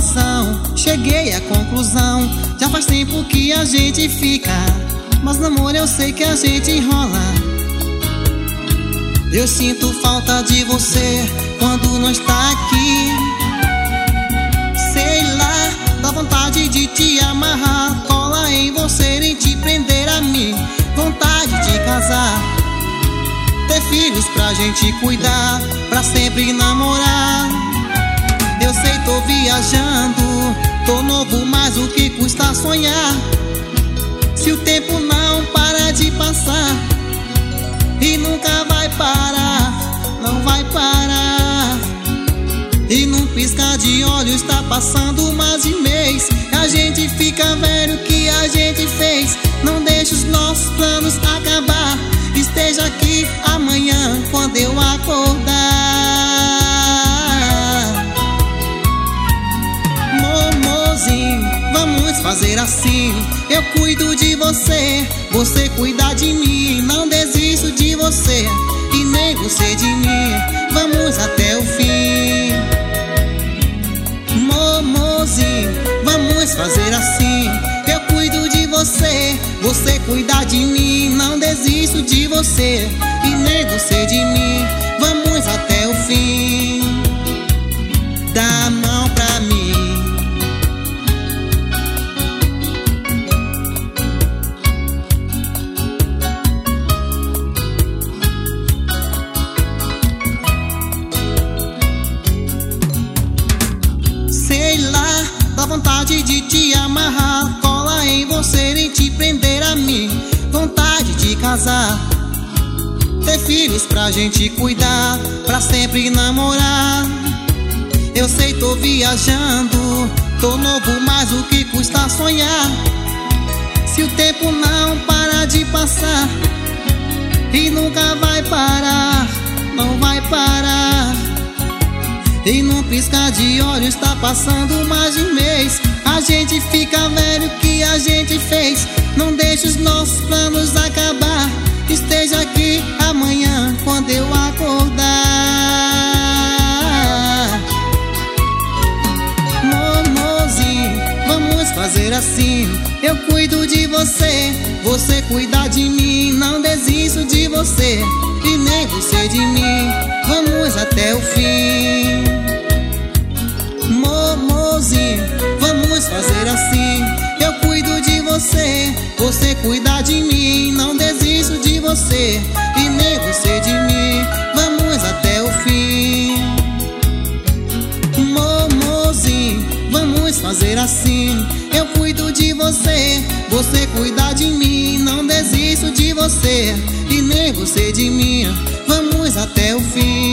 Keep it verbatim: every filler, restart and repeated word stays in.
coração, cheguei à conclusão. Já faz tempo que a gente fica, mas no amor eu sei que a gente enrola. Eu sinto falta de você quando não está aqui. Sei lá, dá vontade de te amarrar, cola em você e te prender a mim. Vontade de casar, ter filhos pra gente cuidar, pra sempre namorar. Eu sei, tô viajando, tô novo, mas o que custa sonhar? Se o tempo não para de passar, e nunca vai parar, não vai parar. E num piscar de olhos tá passando mais de mês. A gente fica velho, que a gente fez? Não deixa os nossos planos acabar. Esteja aqui amanhã quando eu acordar. Momozinho, vamos fazer assim. Eu cuido de você, você cuida de mim. Não desisto de você e nem você de mim. Vamos até o fim. Momozinho, vamos fazer assim. Eu cuido de você, você cuida de mim. Não desisto de você e nem você de mim. Vamos até o fim. Dá a mão pra mim. Sei lá, dá vontade de te amarrar, cola em você e te prender a mim. Vontade de casar, ter filhos pra gente cuidar, pra sempre namorar. Eu sei, tô viajando, tô novo, mas o que custa sonhar? Se o tempo não para de passar, e nunca vai parar, não vai parar. E num piscar de olhos tá passando mais de um mês. A gente fica velho, que a gente fez? Não deixa os nossos planos acabar. Esteja aqui amanhã quando eu acordar. Momozinho, vamos fazer assim. Eu cuido de você, você cuida de mim. Não desisto de você e nem você de mim. Vamos até o fim. Momozinho, vamos fazer assim. Eu cuido de você, você cuida de mim. Não desisto de você e nem você de mim. Vamos até o fim. Momozinho, vamos fazer assim. Eu cuido de você, você cuida de mim. Não desisto de você e nem você de mim. Vamos até o fim.